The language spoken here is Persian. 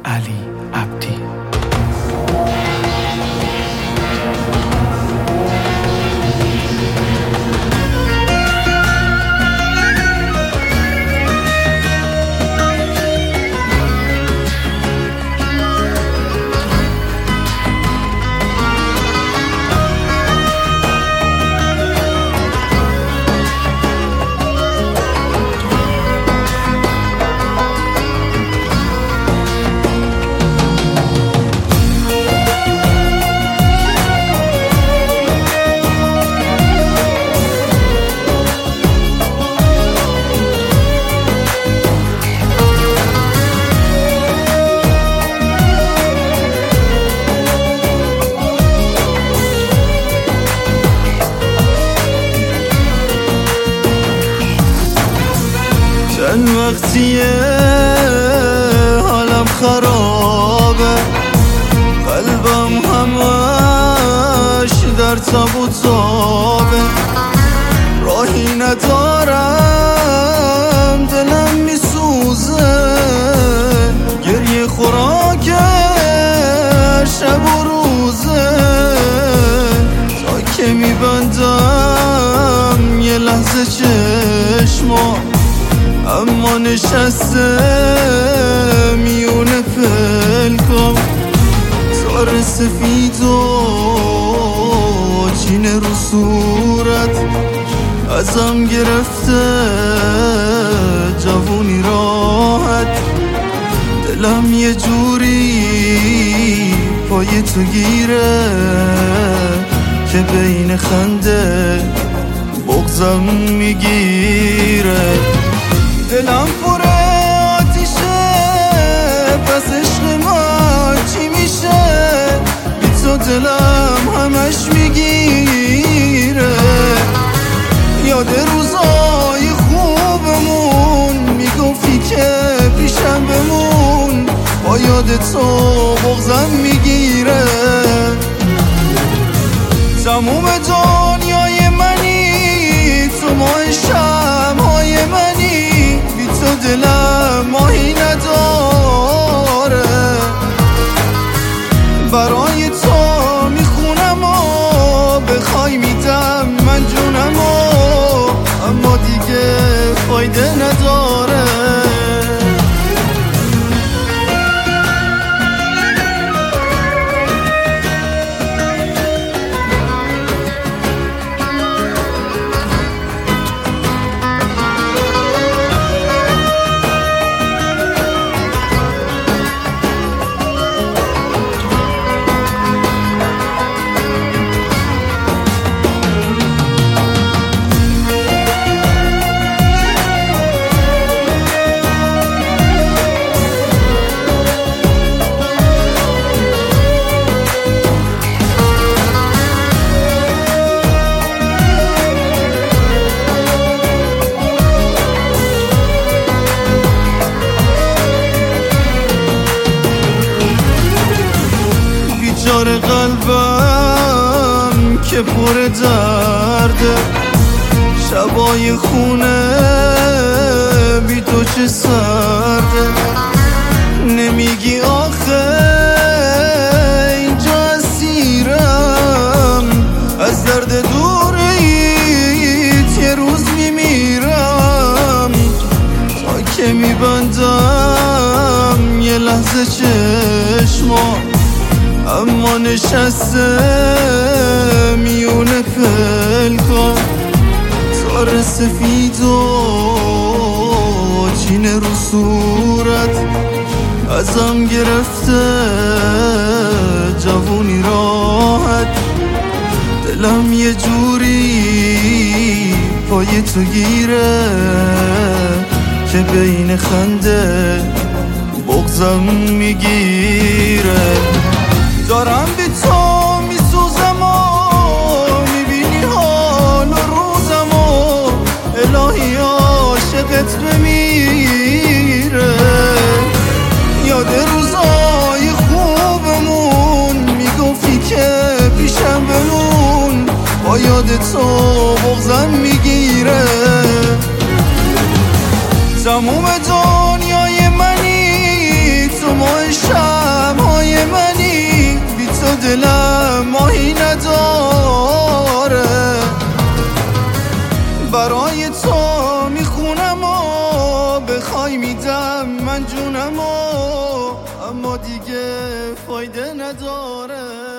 علی عبدی. چند وقتیه حالم خرابه، قلبم همش در تب و تابه، راهی ندارم دلم میسوزه، گریه خوراک شب و روزه، تا که میبندم یه لحظه چشما، اما نشسته میونه پلکام، تار سفید و چینه رو صورت، ازم گرفته جوونی راحت، دلم یه جوری پای تو گیره که بین خنده بغضم میگیره، دلم پر آتیشه پس عشق ما چی میشه، بی تو دلم همش میگیره، یاد روزای خوبمون میگفتی که پیشم بمون، با یاد تو بغضم میگیره، تموم دنیای منی تو، ماه شب‌های منی، بی تو دلم ماهی نداره، برای تو میخونم و بخوای میدم من جونم و، اما دیگه فایده نداره. بیچاره قلبم که پر درده، شبای خونه بی تو چه سرده، نمیگی آخه اینجا اسیرم، از درد دوریت یه روز میمیرم، تا که میبندم یه لحظه چشما، اما نشسته میونه پلکام، تار سفید و چینه رو صورت، ازم گرفته جوونی راحت، دلم یه جوری پای تو گیره که بین خنده بغضم میگیره، دارم بی تو میسوزم و میبینی حال و روزم و، الهی عاشقت بمیره، یاد روزای خوبمون میگفتی که پیشم بمون، با یاد تو بغضم میگیره، تموم دنیای منی تو، ماه برای تو میخونم و بخوای میدم من جونم و اما دیگه فایده نداره.